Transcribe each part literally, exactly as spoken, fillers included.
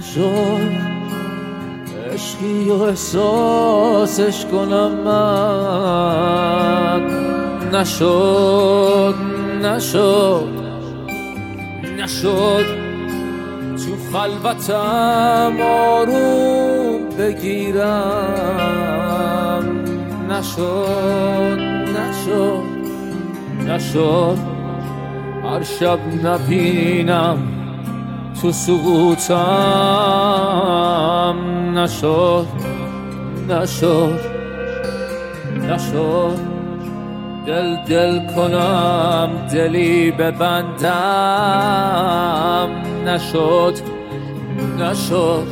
نشد عشقی و احساسش کنم من، نشد نشد نشد تو خلوتم آروم بگیرم، نشد نشد نشد هر شب نبینم تو سقوطم، نشد نشد نشد دل دل کنم دلی ببندم، نشد نشد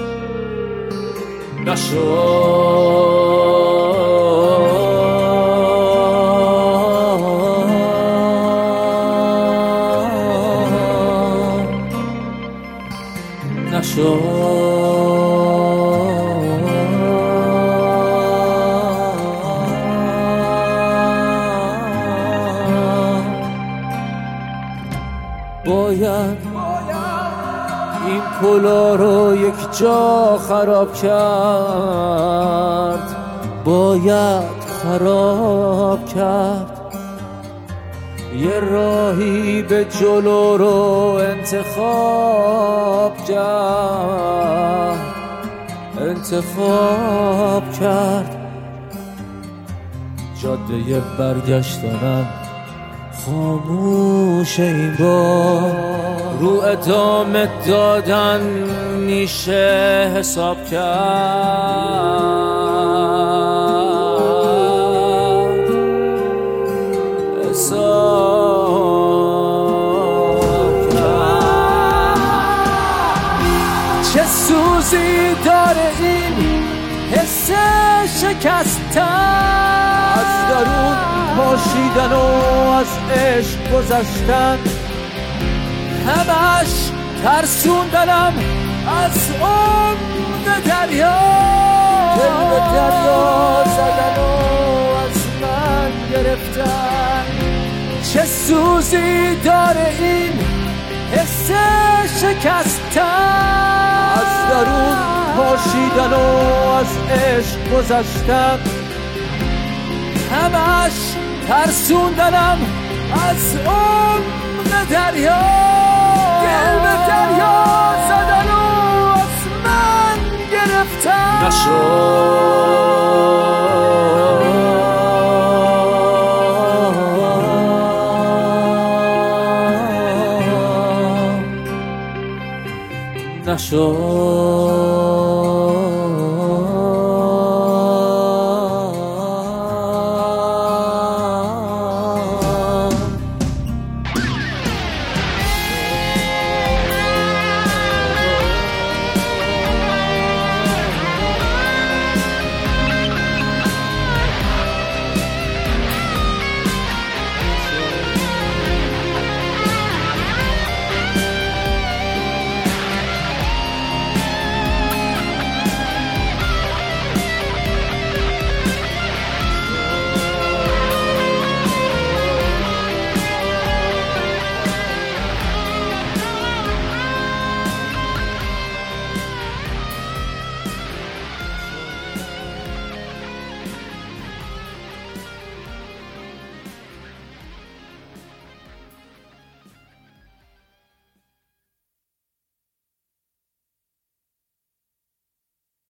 نشد باید این پلا رو یک جا خراب کرد، باید خراب کرد، یه راهی به جلو رو انتخاب کرد انتخاب کرد جاده برگشتنم خاموش این بار، رو ادامه دادن میشه حساب کرد، حساب کرد. چه سوزی داره این حس شکستن، از درون پاشیدن و از عشق گذشتن، همش ترسوندنم از عمق دریا، دل به دریا زدن و از من گرفتن. چه سوزی داره این حس شکستن، از درون پاشیدن و از عشق گذشتن، همش ترسوندنم از عمق دریا، دل به دریا زدن و از من گرفتن. نشد نشد